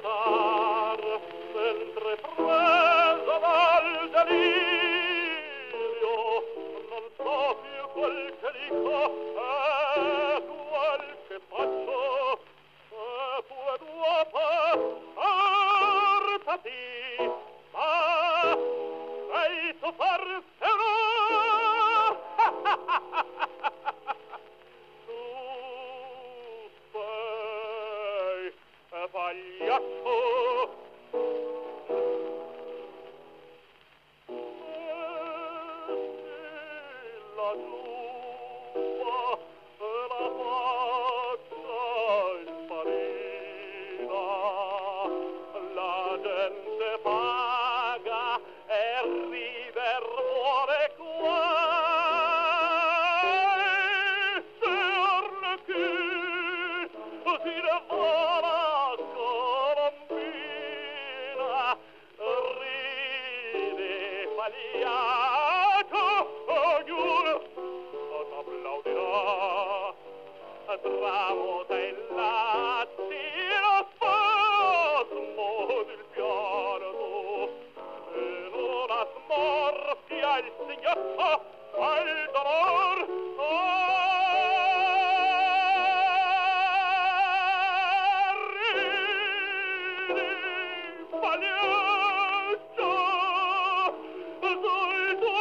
pensar, mentre presa dal delirio, non so più quel che dico e quel che faccio, e pure dopo portati, ma sei tu forse no? Tu sei pagliaccio. La tua la faccia infarina, la gente paga e riverbore qua. Se Arlecchino si devora colombina, ride pagliato, ognuno t'applaudirà. Tramuta il latino spasmo del pianto e non smorfia il singhiozzo al dolor. Ridi, pagliaccio, sul tuo